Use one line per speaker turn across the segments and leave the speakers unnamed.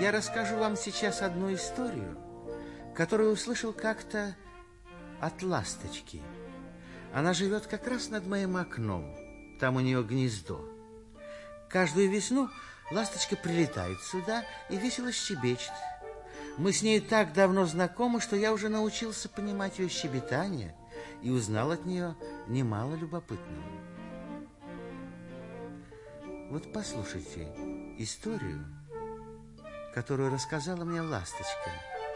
Я расскажу вам сейчас одну историю, которую услышал как-то от ласточки. Она живет как раз над моим окном. Там у нее гнездо. Каждую весну ласточка прилетает сюда и весело щебечет. Мы с ней так давно знакомы, что я уже научился понимать ее щебетание и узнал от нее немало любопытного. Вот послушайте историю, которую рассказала мне ласточка.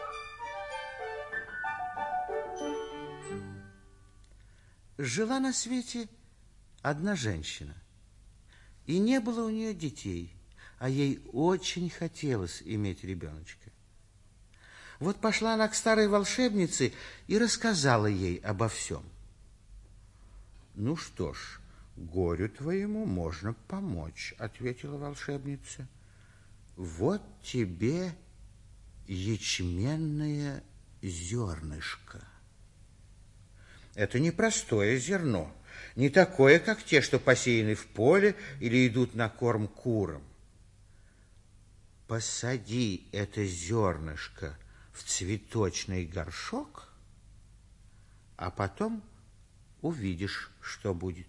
Жила на свете одна женщина, и не было у нее детей, а ей очень хотелось иметь ребеночка. Вот пошла она к старой волшебнице и рассказала ей обо всем. «Ну что ж, горю твоему можно помочь», — ответила волшебница. «Вот тебе ячменное зернышко. Это не простое зерно, не такое, как те, что посеяны в поле или идут на корм курам. Посади это зернышко в цветочный горшок, а потом увидишь, что будет».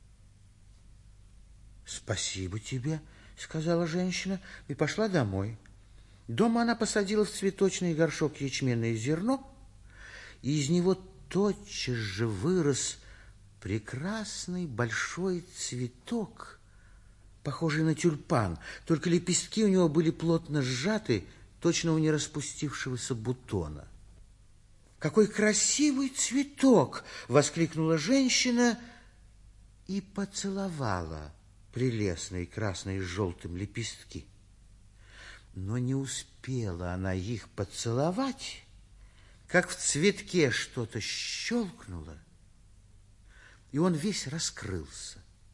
«Спасибо тебе», — сказала женщина и пошла домой. Дома она посадила в цветочный горшок ячменное зерно, и из него тотчас же вырос прекрасный большой цветок, похожий на тюльпан, только лепестки у него были плотно сжаты, точно у нераспустившегося бутона. «Какой красивый цветок!» — воскликнула женщина и поцеловала прелестные красные с желтым лепестки. Но не успела она их поцеловать, как в цветке что-то щелкнуло, и он весь раскрылся.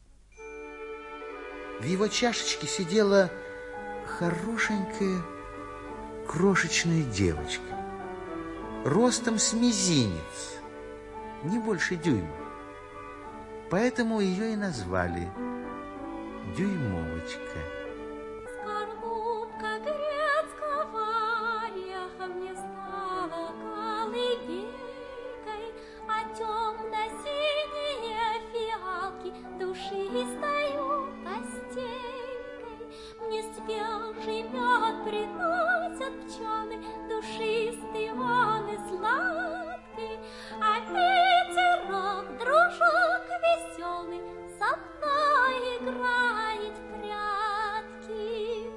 В его чашечке сидела хорошенькая крошечная девочка, ростом с мизинец, не больше дюйма. Поэтому ее и назвали Дюймовочка.
Скорлупка грецкого ореха мне стала колыбелькой, а темно-синие фиалки душистою постелькой. Мне свежий мед приносят пчелы, душистый он и сладкий, а ветерок, дружок веселый, со мной играет в прятки.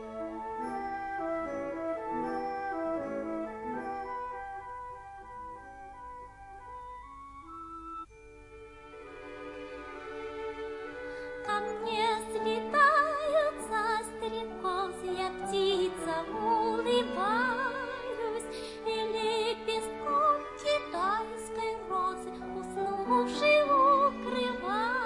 Ко мне слетаются стрекозы, птица улыбаюсь, и лепестком китайской розы уснувшей укрываюсь.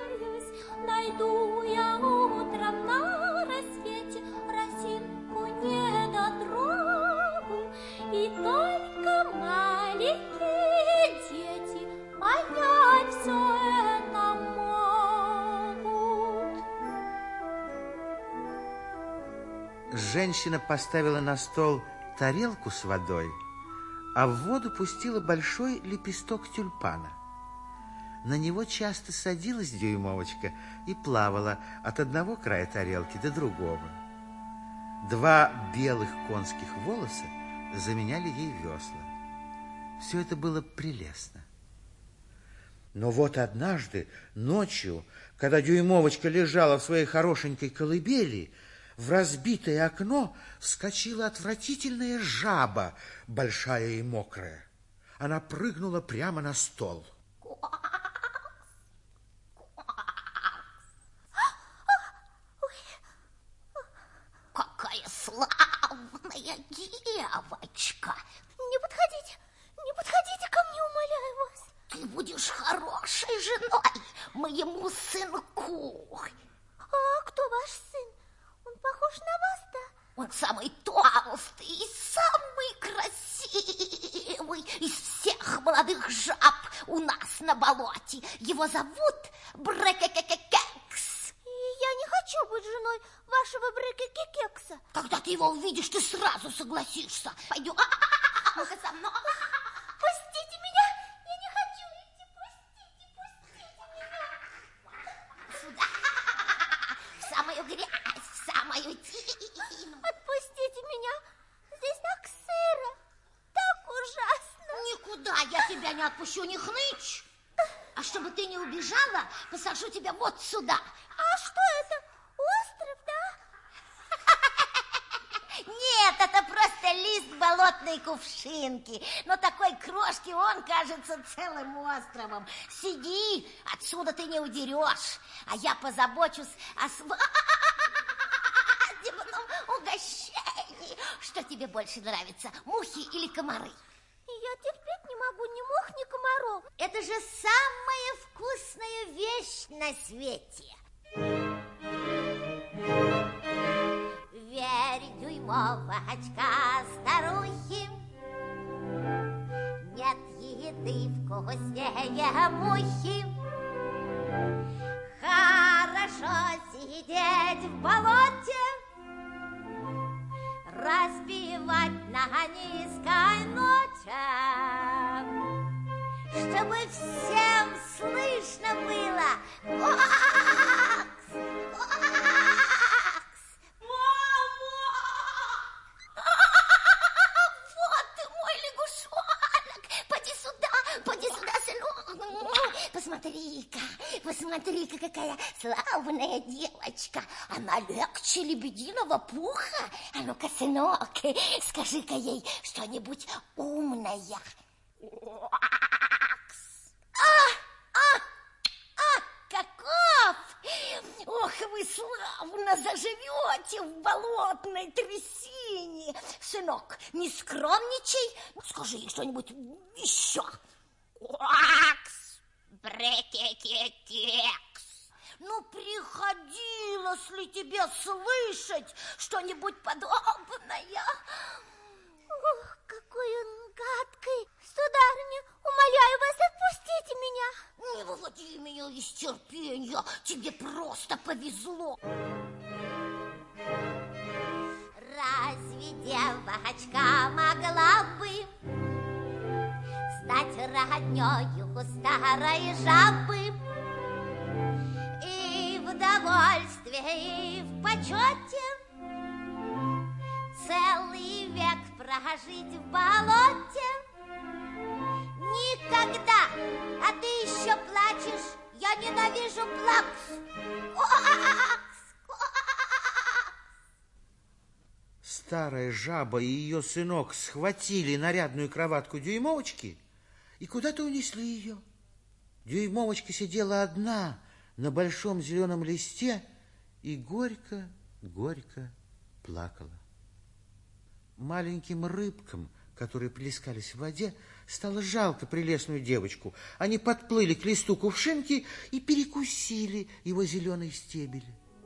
Найду я утром на рассвете росинку недотрогу, и только маленькие дети понять все это могут.
Женщина поставила на стол тарелку с водой, а в воду пустила большой лепесток тюльпана. На него часто садилась Дюймовочка и плавала от одного края тарелки до другого. Два белых конских волоса заменяли ей весла. Все это было прелестно. Но вот однажды ночью, когда Дюймовочка лежала в своей хорошенькой колыбели, в разбитое окно вскочила отвратительная жаба, большая и мокрая. Она прыгнула прямо на стол.
Какая славная девочка!
Не подходите ко мне, умоляю вас.
Ты будешь хорошей женой моему сынку.
А кто ваш сын? Он похож на вас, да?
Он самый толстый и самый красивый из всех молодых жаб у нас на болоте. Его зовут Брекекекекекс.
И я не хочу быть женой
вашего брыки-кекса. Когда ты его увидишь, ты сразу согласишься. Пойдем, ну-ка со мной. Пустите меня, я не хочу идти, пустите меня. Сюда, в самую грязь, в самую тину. Отпустите меня, здесь так сыро, так ужасно. Никуда я тебя не отпущу, не хнычь. А чтобы ты не убежала, посажу тебя вот сюда. А что это? Остров, да? Нет, это просто лист болотной кувшинки. Но такой крошки он кажется целым островом. Сиди, отсюда ты не удерешь. А я позабочусь о свадебном угощении. Что тебе больше нравится, мухи или комары? Я терпеть не могу ни мух, ни комаров. Это же самая вкусная вещь на свете. Верь, дюймовочка, старухи, нет еды вкуснее мухи. Хорошо сидеть в болоте, распевать на низкой ноте, чтобы всем слышно было. Квакс, квакс. Мама! Вот ты мой лягушонок. Поди сюда, сынок. Посмотри-ка, какая славная девочка. Она легче лебединого пуха. А ну-ка, сынок, скажи-ка ей что-нибудь умное. Каков! Ох, вы славно заживете в болотной трясине. Сынок, не скромничай, скажи ей что-нибудь еще. Квакс, брекекекекс. Ну, приходилось ли тебе слышать что-нибудь подобное? Ох, какой он гадкий. Сударыня, умоляю вас, отпустите меня. Не выводи меня из терпения, тебе просто повезло. Разве девочка могла бы стать роднёю старой жабы? И в довольстве, и в почете целый век прожить в болоте? Никогда! А ты еще плачешь? Я ненавижу плакс! Квакс! Квакс!
Старая жаба и ее сынок схватили нарядную кроватку Дюймовочки и куда-то унесли ее. Дюймовочка сидела одна на большом зеленом листе и горько плакала. Маленьким рыбкам, которые плескались в воде, стало жалко прелестную девочку. Они подплыли к листу кувшинки и перекусили его зеленый стебель.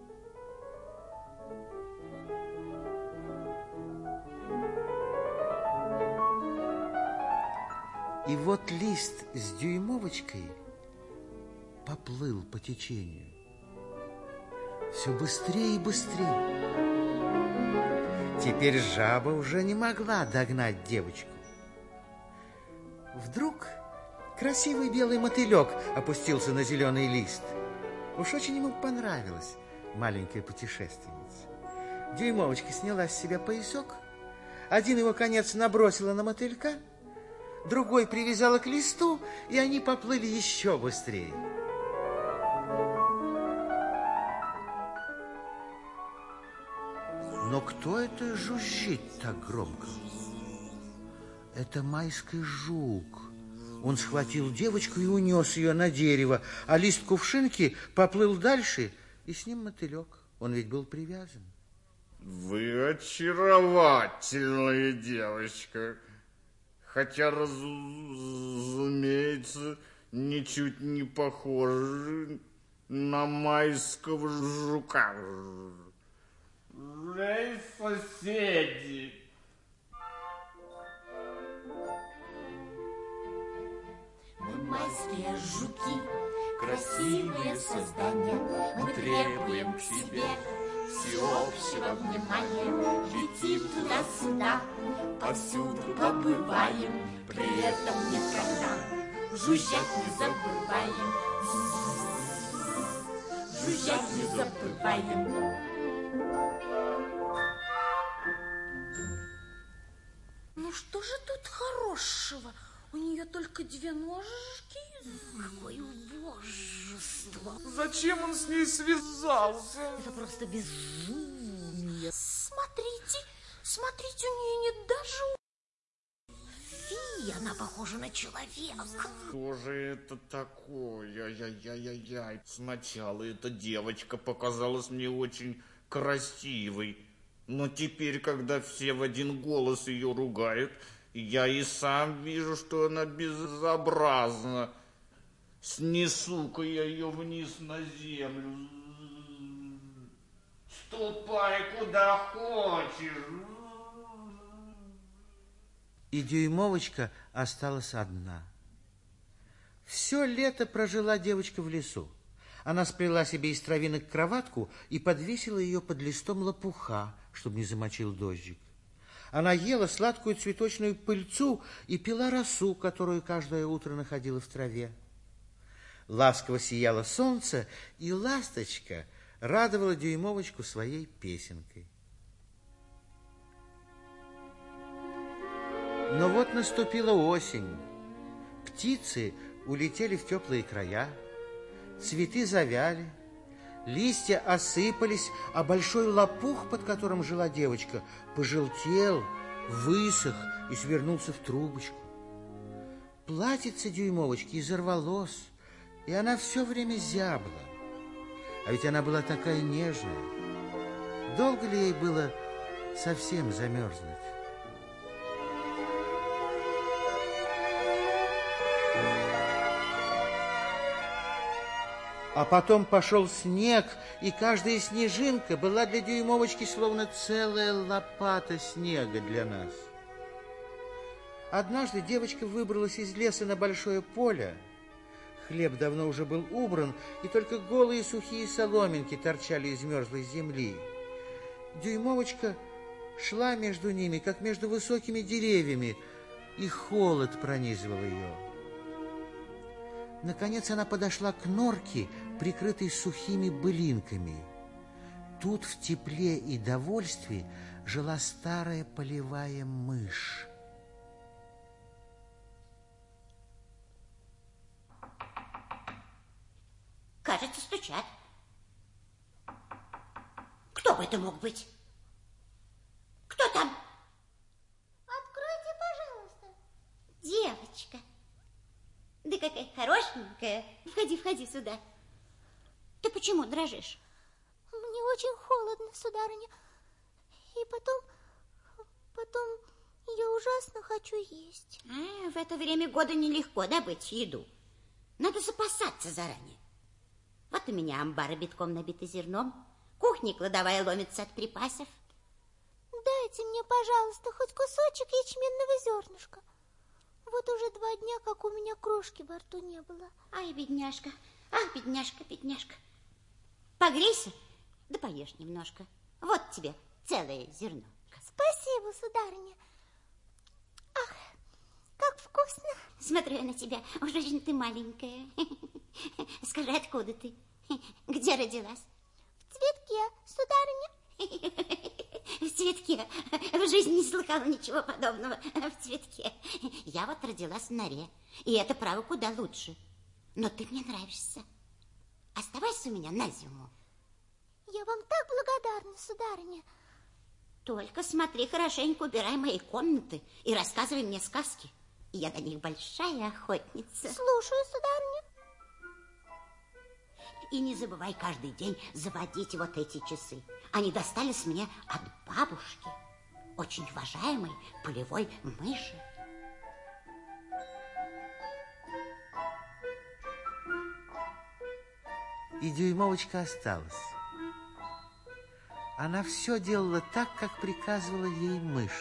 И вот лист с Дюймовочкой поплыл по течению. Все быстрее и быстрее. Теперь жаба уже не могла догнать девочку. Вдруг красивый белый мотылек опустился на зеленый лист. Уж очень ему понравилась маленькая путешественница. Дюймовочка сняла с себя поясок, один его конец набросила на мотылька, другой привязала к листу, и они поплыли еще быстрее. Но кто это жужжит так громко? Это майский жук. Он схватил девочку и унес ее на дерево, а лист кувшинки поплыл дальше, и с ним мотылек. Он ведь был привязан.
Вы очаровательная девочка, хотя, разумеется, ничуть не похожи на майского жука. Эй, соседи!
Мы майские жуки, красивые создания, мы требуем к себе всеобщего внимания. Летим туда-сюда, повсюду побываем, при этом никогда жужжать не забываем. Жужжать не забываем.
Ну что же тут хорошего? У нее только 2 ножки.
Какое убожество.
Зачем он с ней связался?
Это просто безумие.
Смотрите, у нее нет даже...
Фи, она похожа на человека.
Что же это такое? Ай-яй-яй-яй. Сначала эта девочка показалась мне очень красивой. Но теперь, когда все в один голос ее ругают, я и сам вижу, что она безобразна. Снесу-ка я ее вниз на землю. Ступай куда хочешь.
И Дюймовочка осталась одна. Все лето прожила девочка в лесу. Она сплела себе из травинок кроватку и подвесила ее под листом лопуха, чтобы не замочил дождик. Она ела сладкую цветочную пыльцу и пила росу, которую каждое утро находила в траве. Ласково сияло солнце, и ласточка радовала Дюймовочку своей песенкой. Но вот наступила осень. Птицы улетели в теплые края, цветы завяли, листья осыпались, а большой лопух, под которым жила девочка, пожелтел, высох и свернулся в трубочку. Платьице Дюймовочки изорвалось, и она все время зябла. А ведь она была такая нежная. Долго ли ей было совсем замерзнуть? А потом пошел снег, и каждая снежинка была для Дюймовочки словно целая лопата снега для нас. Однажды девочка выбралась из леса на большое поле. Хлеб давно уже был убран, и только голые сухие соломинки торчали из мерзлой земли. Дюймовочка шла между ними, как между высокими деревьями, и холод пронизывал ее. Наконец она подошла к норке, прикрытой сухими былинками. Тут в тепле и довольстве жила старая полевая мышь.
Кажется, стучат. Кто бы это мог быть? Кто там?
Откройте, пожалуйста.
Девочка. Да какая хорошенькая. Входи, входи сюда. Ты почему дрожишь?
Мне очень холодно, сударыня. И потом я ужасно хочу есть.
В это время года нелегко добыть еду. Надо запасаться заранее. Вот у меня амбары битком набиты зерном. Кухня кладовая ломится от припасов.
Дайте мне, пожалуйста, хоть кусочек ячменного зернышка. Вот уже 2 дня, как у меня крошки во рту не было.
Ай, бедняжка, ах, бедняжка, бедняжка. Погрейся, да поешь немножко. Вот тебе целое зерно.
Спасибо, сударыня. Ах, как вкусно.
Смотрю я на тебя, уж очень ты маленькая. Скажи, откуда ты? Где родилась?
В цветке, сударыня.
В цветке. В жизни не слыхала ничего подобного. В цветке. Я вот родилась в норе. И это, право, куда лучше. Но ты мне нравишься. Оставайся у меня на зиму.
Я вам так благодарна, сударыня.
Только смотри, хорошенько убирай мои комнаты и рассказывай мне сказки. Я до них большая охотница.
Слушаю, сударыня.
И не забывай каждый день заводить вот эти часы. Они достались мне от бабушки, очень уважаемой полевой мыши.
И Дюймовочка осталась. Она все делала так, как приказывала ей мышь.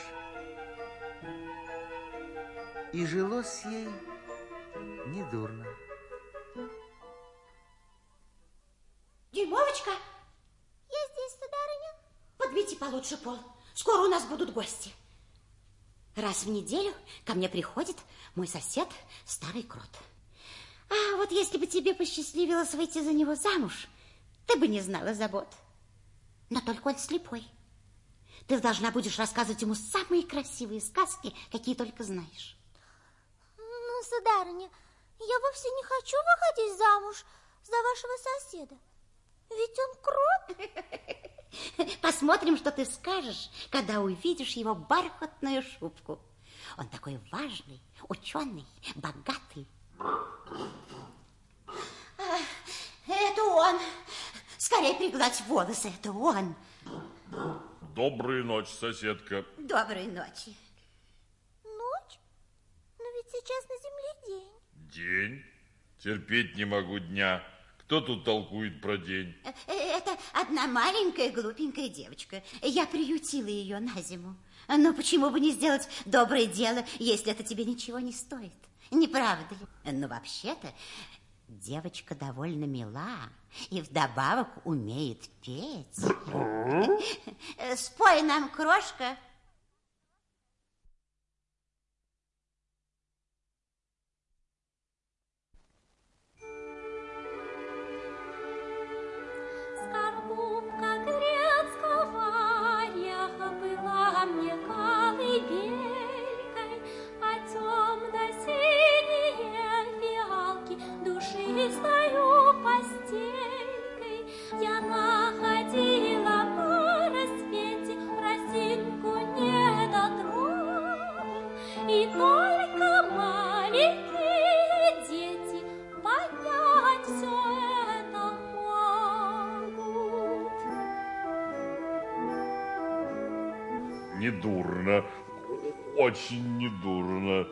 И жилось ей недурно.
Дюймовочка?
Я здесь, сударыня.
лучше, Пол. Скоро у нас будут гости. Раз в неделю ко мне приходит мой сосед, старый крот. А вот если бы тебе посчастливилось выйти за него замуж, ты бы не знала забот. Но только он слепой. Ты должна будешь рассказывать ему самые красивые сказки, какие только знаешь.
Ну, сударыня, я вовсе не хочу выходить замуж за вашего соседа. Ведь он крот.
Посмотрим, что ты скажешь, когда увидишь его бархатную шубку. Он такой важный, ученый, богатый. Это он. Скорее пригладь волосы, это он.
Доброй ночи, соседка.
Доброй ночи.
Ночь? Но ведь сейчас на земле день.
День? Терпеть не могу дня. Кто тут толкует про день?
Это одна маленькая глупенькая девочка. Я приютила ее на зиму. Но почему бы не сделать доброе дело, если это тебе ничего не стоит? Не правда ли? Но вообще-то девочка довольно мила и вдобавок умеет петь. Спой нам, крошка.
Скорлупка грецкого ореха была мне колыбелькой, а темно-синие фиалки душистою постелькой. Я находила на рассвете росинку недотрогу, и только маленькие дети понять все это могут.
Недурно. Очень недурно.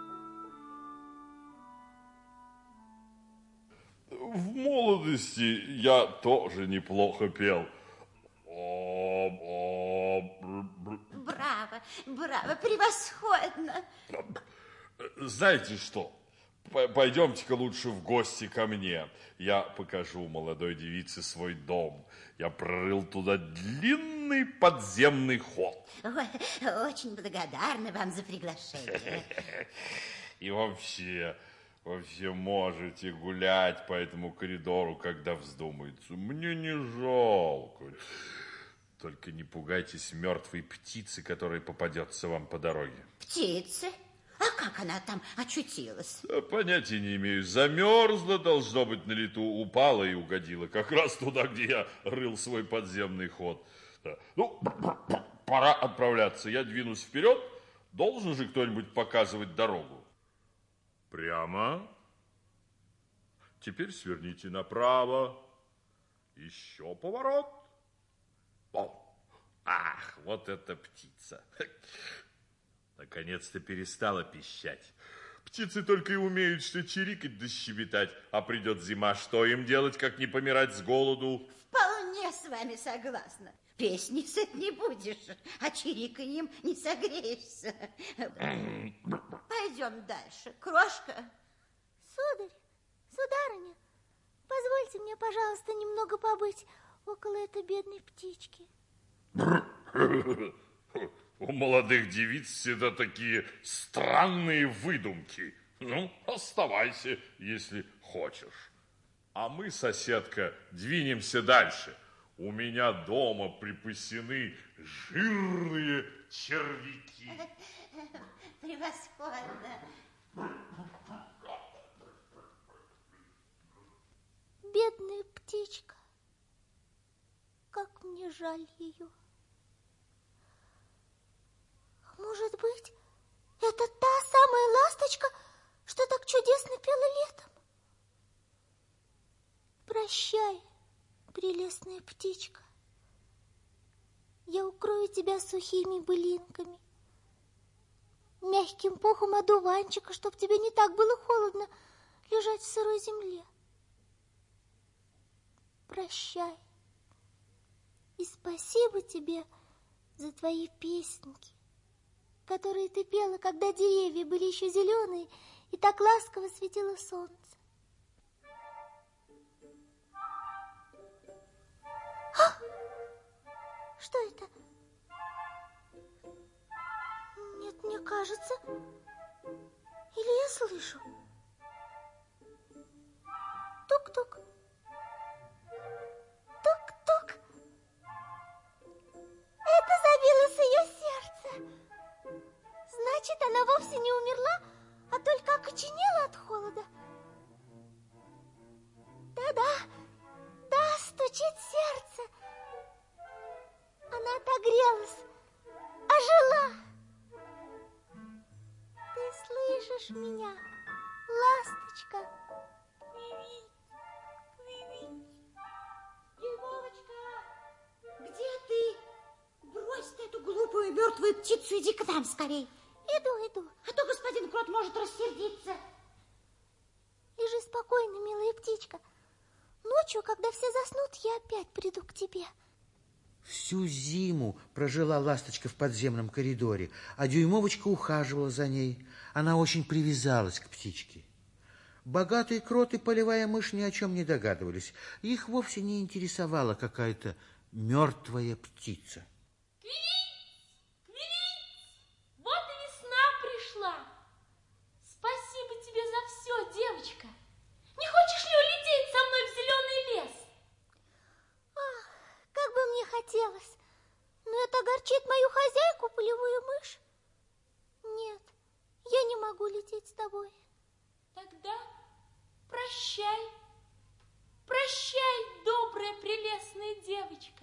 В молодости я тоже неплохо пел.
Браво, браво, превосходно.
Знаете что? Пойдемте-ка лучше в гости ко мне. Я покажу молодой девице свой дом. Я прорыл туда длинный подземный ход.
Ой, очень благодарна вам за приглашение.
И вообще можете гулять по этому коридору, когда вздумается. Мне не жалко. Только не пугайтесь мертвой птицы, которая попадется вам по дороге.
Птицы? А как она там очутилась?
Понятия не имею. Замерзла, должно быть, на лету, упала и угодила. Как раз туда, где я рыл свой подземный ход. Да. Ну, пора отправляться. Я двинусь вперед. Должен же кто-нибудь показывать дорогу. Прямо. Теперь сверните направо. Еще поворот. О, ах, вот эта птица. Наконец-то перестала пищать. Птицы только и умеют что чирикать да щебетать. А придет зима, что им делать, как не помирать с голоду?
Вполне с вами согласна. Песни сыт не будешь, а чириканьем не согреешься. Пойдем дальше. Крошка.
Сударь, сударыня, позвольте мне, пожалуйста, немного побыть около этой бедной птички.
У молодых девиц всегда такие странные выдумки. Ну, оставайся, если хочешь. А мы, соседка, двинемся дальше. У меня дома припасены жирные червяки.
Превосходно.
Бедная птичка, как мне жаль ее. Может быть, это та самая ласточка, что так чудесно пела летом? Прощай, прелестная птичка. Я укрою тебя сухими былинками, мягким пухом одуванчика, чтоб тебе не так было холодно лежать в сырой земле. Прощай. И спасибо тебе за твои песенки, которые ты пела, когда деревья были еще зеленые, и так ласково светило солнце. А! Что это? мне кажется. Или я слышу? Тук-тук. Тук-тук. Это забилось ее сердце. Значит, она вовсе не умерла, а только окоченела от холода. Да-да, да, стучит сердце. Она отогрелась, ожила. Ты слышишь меня, ласточка?
Дюймовочка, где ты? Брось ты эту глупую мертвую птицу, иди к нам скорей.
Иду.
А то господин Крот может рассердиться.
Лежи спокойно, милая птичка. Ночью, когда все заснут, я опять приду к тебе.
Всю зиму прожила ласточка в подземном коридоре, а Дюймовочка ухаживала за ней. Она очень привязалась к птичке. Богатый крот и полевая мышь ни о чем не догадывались. Их вовсе не интересовала какая-то мертвая птица.
Вот и весна пришла. Спасибо тебе за все, девочка. Не хочешь ли улететь со мной в зеленый лес?
Ах, как бы мне хотелось. Но это огорчит мою хозяйку, полевую мышь. Нет, я не могу лететь с тобой.
Тогда прощай. Прощай, добрая, прелестная девочка.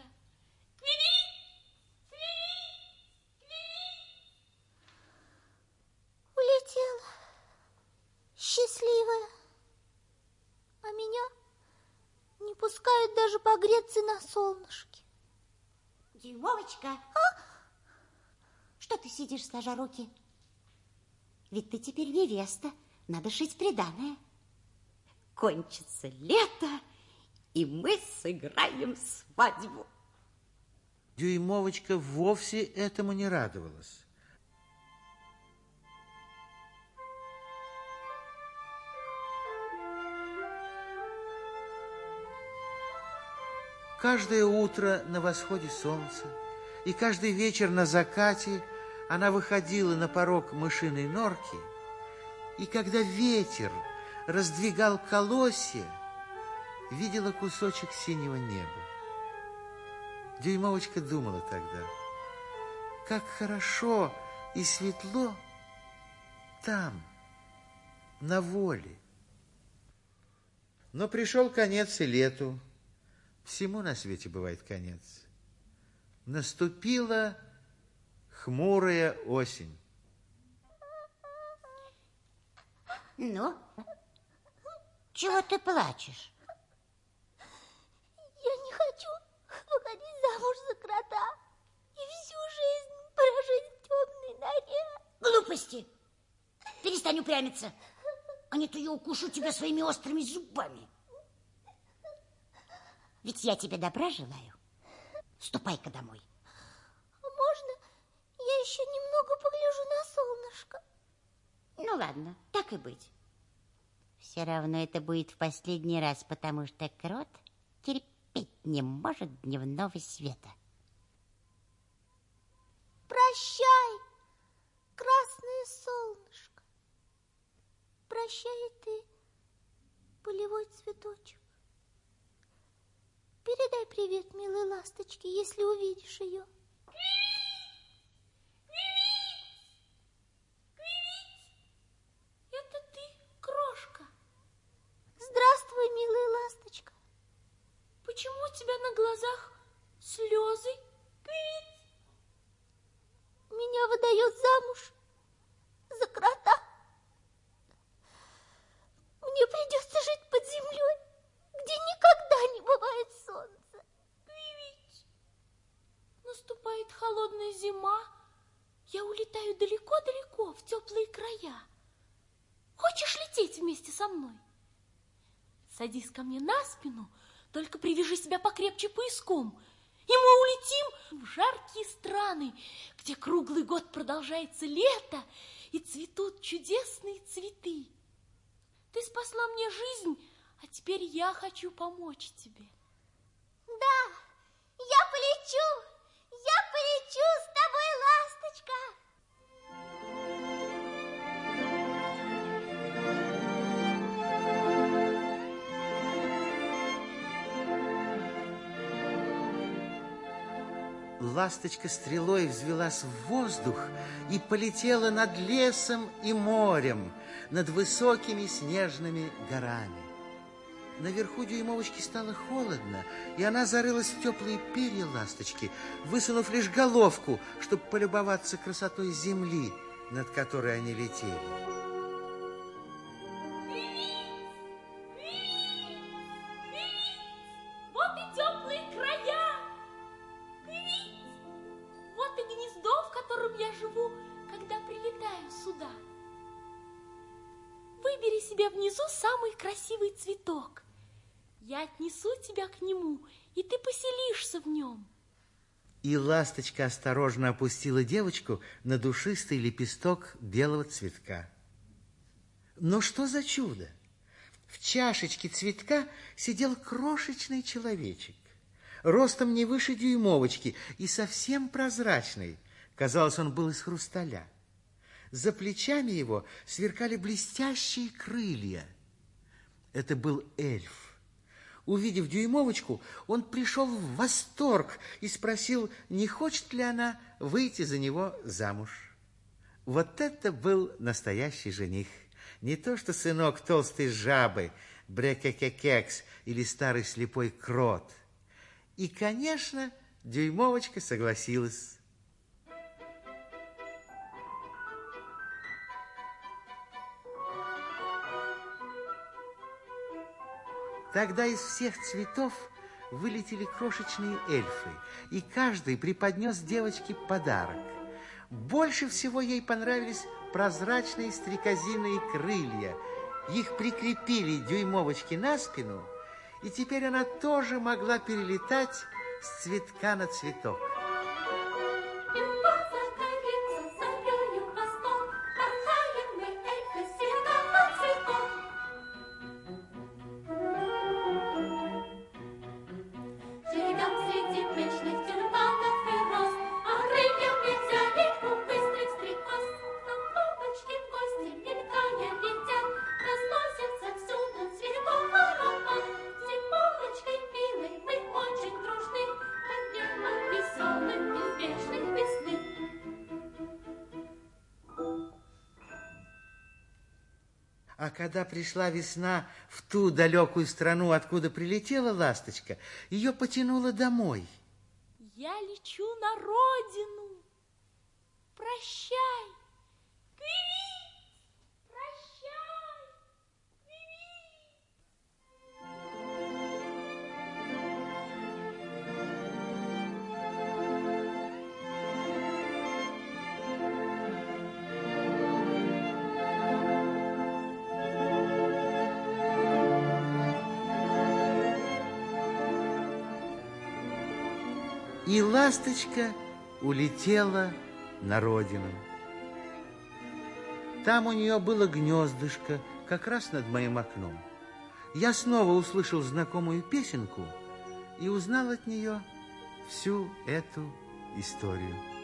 Улетела, счастливая. А меня не пускают даже погреться на солнышке.
Дюймовочка, что ты сидишь, сложа руки? Ведь ты теперь невеста, надо шить приданое. Кончится лето, и мы сыграем свадьбу.
Дюймовочка вовсе этому не радовалась. Каждое утро на восходе солнца и каждый вечер на закате она выходила на порог мышиной норки, и когда ветер раздвигал колосья, видела кусочек синего неба. Дюймовочка думала тогда, как хорошо и светло там, на воле. Но пришел конец и лету. Всему на свете бывает конец. Наступила хмурая осень.
Ну, чего ты плачешь?
Я не хочу выходить замуж за крота и всю жизнь прожить в темной норе.
Глупости! Перестань упрямиться, а не то я укушу тебя своими острыми зубами. Ведь я тебе добра желаю. Ступай-ка домой.
А можно я еще немного погляжу на солнышко?
Ну ладно, так и быть. Все равно это будет в последний раз, потому что крот терпеть не может дневного света.
Прощай, красное солнышко. Прощай ты, полевой цветочек. Передай привет милой ласточке, если увидишь ее.
Это ты, крошка?
Здравствуй, милая ласточка.
Почему у тебя на глазах слезы?
Меня выдает замуж за крота. Мне придется жить под землей, где никогда не бывает солнца.
Наступает холодная зима. Я улетаю далеко-далеко в теплые края. Хочешь лететь вместе со мной? Садись ко мне на спину, только привяжи себя покрепче пояском, и мы улетим в жаркие страны, где круглый год продолжается лето и цветут чудесные цветы. Ты спасла мне жизнь, а теперь я хочу помочь тебе.
Да, я полечу с тобой, ласточка.
ласточка стрелой взвелась в воздух и полетела над лесом и морем, над высокими снежными горами. Наверху дюймовочке стало холодно, и она зарылась в теплые перья ласточки, высунув лишь головку, чтобы полюбоваться красотой земли, над которой они летели.
Вот и теплые края! Вот и гнездо, в котором я живу, когда прилетаю сюда. Выбери себе внизу самый красивый цветок. Я отнесу тебя к нему, и ты поселишься в нем.
И ласточка осторожно опустила девочку на душистый лепесток белого цветка. Но что за чудо! В чашечке цветка сидел крошечный человечек, ростом не выше дюймовочки и совсем прозрачный. Казалось, он был из хрусталя. За плечами его сверкали блестящие крылья. Это был эльф. Увидев дюймовочку, он пришел в восторг и спросил, не хочет ли она выйти за него замуж. Вот это был настоящий жених. Не то что сынок толстой жабы, Брекекекекс или старый слепой крот. И, конечно, дюймовочка согласилась. Тогда из всех цветов вылетели крошечные эльфы, и каждый преподнес девочке подарок. Больше всего ей понравились прозрачные стрекозиные крылья. Их прикрепили дюймовочке на спину, и теперь она тоже могла перелетать с цветка на цветок. А когда пришла весна в ту далекую страну, откуда прилетела ласточка, ее потянуло домой.
Я лечу на родину. Прощай. Прощай.
И ласточка улетела на родину. Там у нее было гнездышко, как раз над моим окном. Я снова услышал знакомую песенку и узнал от нее всю эту историю.